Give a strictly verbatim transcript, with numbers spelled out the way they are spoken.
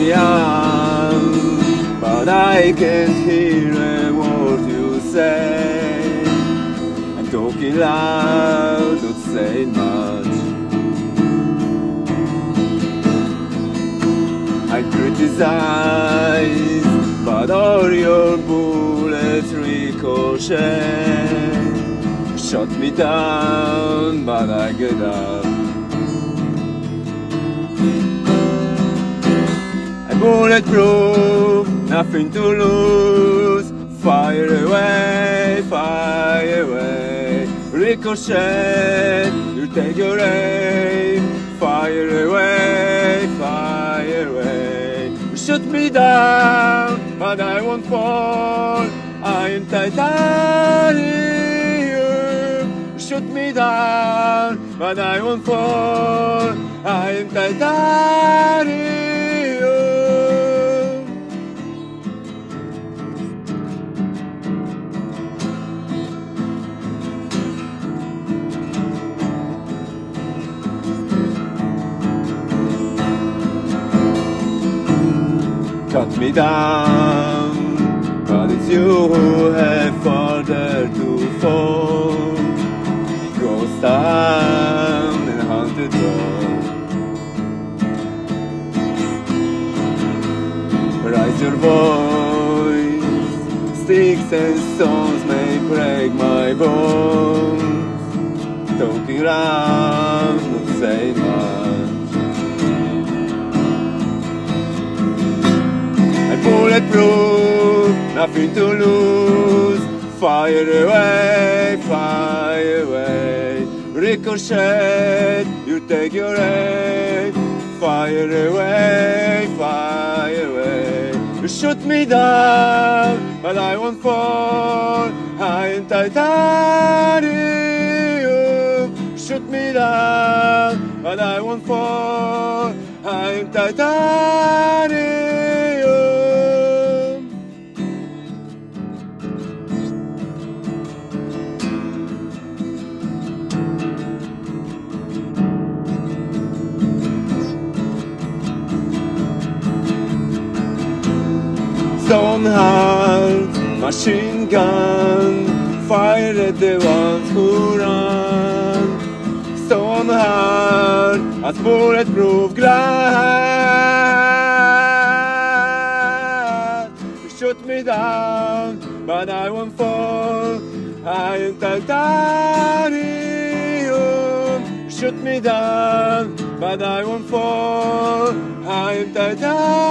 me out, but I can't hear a word you say. I'm talking loud, not saying much. I criticize, but all your bullets ricochet. Shot me down, but I get up. I'm bulletproof, nothing to lose. Fire away, fire away. Ricochet, you take your aim. Fire away, fire away. Shoot me down, but I won't fall. I am titanium. Shoot me down, but I won't fall. I am titanium. Cut me down, but it's you who have farther to fall. Ghost town and haunted road. Raise your voice, sticks and stones may break my bones. Talking loud, not saying much. Bulletproof, nothing to lose. Fire away, fire away. Ricochet, you take your aim. Fire away, fire away. You shoot me down, but I won't fall. I am titanium. Shoot me down, but I won't fall. I am titanium. Stone heart, machine gun, fire at the ones who run. Stone heart, as bulletproof glass. You shoot me down, but I won't fall. I am titanium. You shoot me down, but I won't fall. I am titanium.